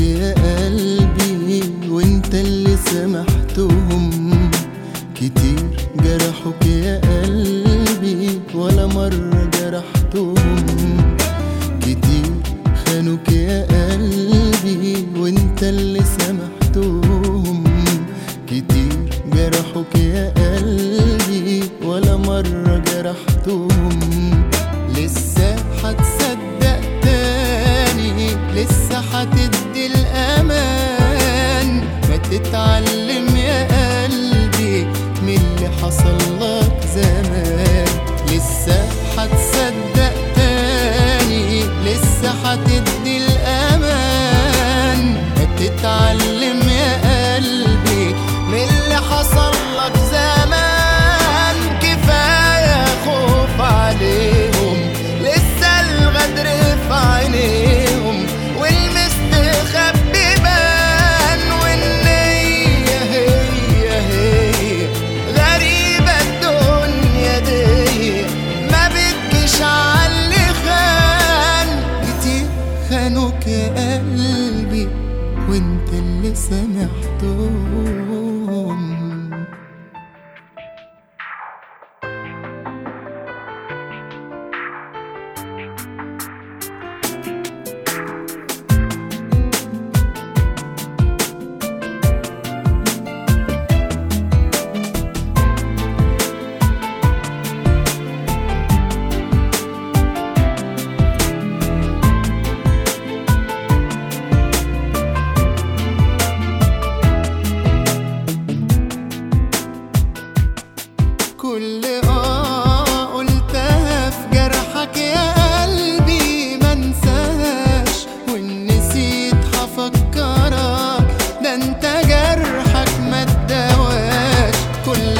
يا قلبي وانت اللي سامحتهم. كتير جرحوك يا قلبي ولا مرة جرحتهم. كتير خانوك يا قلبي وانت اللي سامحتهم. كتير جرحوك يا قلبي ولا مرة جرحتهم. لسه هتصدق تاني، لسه هتدي الأمان. ما تتعلم يا قلبي من اللي حصل لك زمان. لسه هتصدق تاني، لسه هتدي الأمان. ما تتعلم يا قلبي من اللي حصل لك زمان. كفاية خوف عليهم، لسه الغدر في عينيهم، والمستخبي بان، والنية هي غريبة الدنيا دي. ما بتجيش عاللي خان. كتير خانوك يا قلبي وانت اللي سامحتهم. كل قلتها في جرحك يا قلبي منساش، وإن نسيت هفكرك ده انت جرحك ما اداواش. كل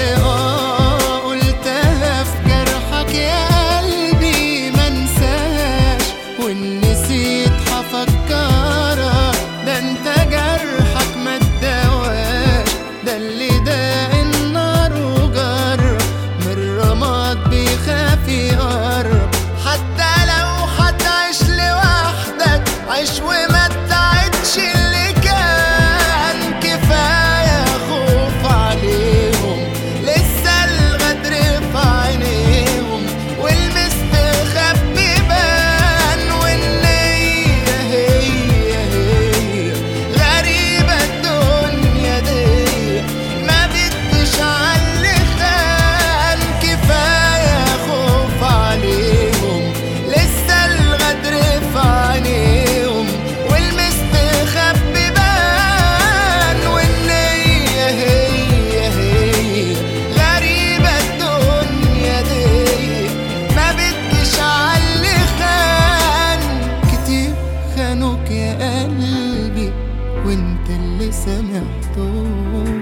قلتها في جرحك يا قلبي منساش، وإن نسيت هفكرك ده انت جرحك ما اداواش. ده اللي ده النار وجرب من رماد بيخاف يقرب. حتى لو هتعيش لوحدك عيش وما تعدش اللي كان. كفاية خوف عليهم، لسه الغدر في عينيهم، والمستخبي بان، والنية هي غريبة الدنيا دي. ما بديش عاللي خان. كفاية خوف عليهم، لسه الغدر في عينيهم، والمستخبي بان، والنية هي غريبة الدنيا دي. ما بديش عاللي خان. كتير خانوك يا قلبي وانت اللي سامحتهم.